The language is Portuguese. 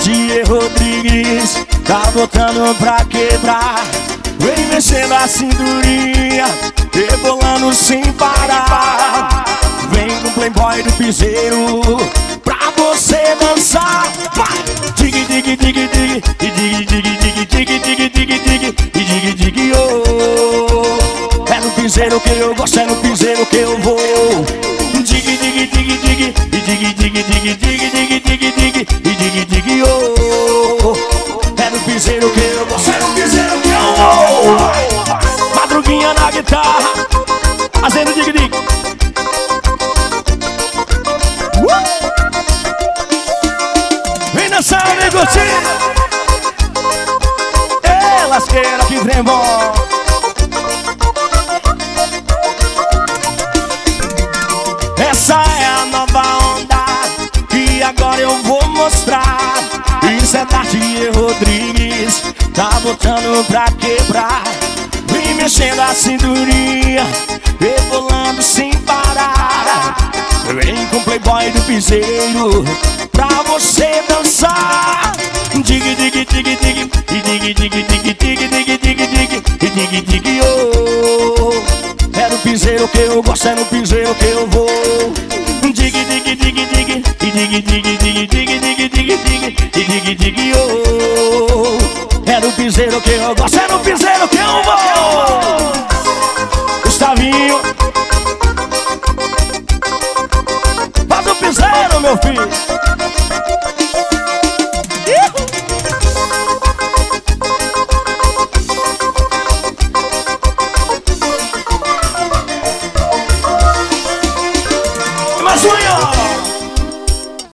Thier Rodrigues tá botando pra quebrar. Vem mexendo a cinturinha, rebolando sem parar. Vem com o playboy do piseiro pra você dançar. Vai! Dig, dig, dig, dig, e dig, dig, dig, dig, dig, dig, dig, e dig, dig, oh. É no piseiro que eu gosto, é no piseiro que eu vou. Dig, dig, dig, dig, e dig, dig, dig, dig, dig, dig, dig, e dig, dig, oh. É no piseiro que eu gosto, é no piseiro que eu vou. Madruguinha na guitarra, fazendo dig, dig. Vem dançar, vem curtir. Elas queiram que vem bom. Essa é a nova onda que agora eu vou mostrar. Isso é da Thier Rodrigues, tá botando pra quebrar. Vem mexendo a cinturinha, rebolando sem parar. Vem com o playboy do piseiro pra você dançar. Dig, dig, dig, dig, e dig, dig, dig, dig, dig, dig, dig, e dig, dig, oh. É no piseiro que eu gosto, é no piseiro que eu vou. Dig, dig, dig, dig, e dig, dig, dig, dig, dig, dig, dig, e dig, dig, oh. É no piseiro que eu gosto, é no piseiro que eu vou. Gustavinho, faz o piseiro, meu filho.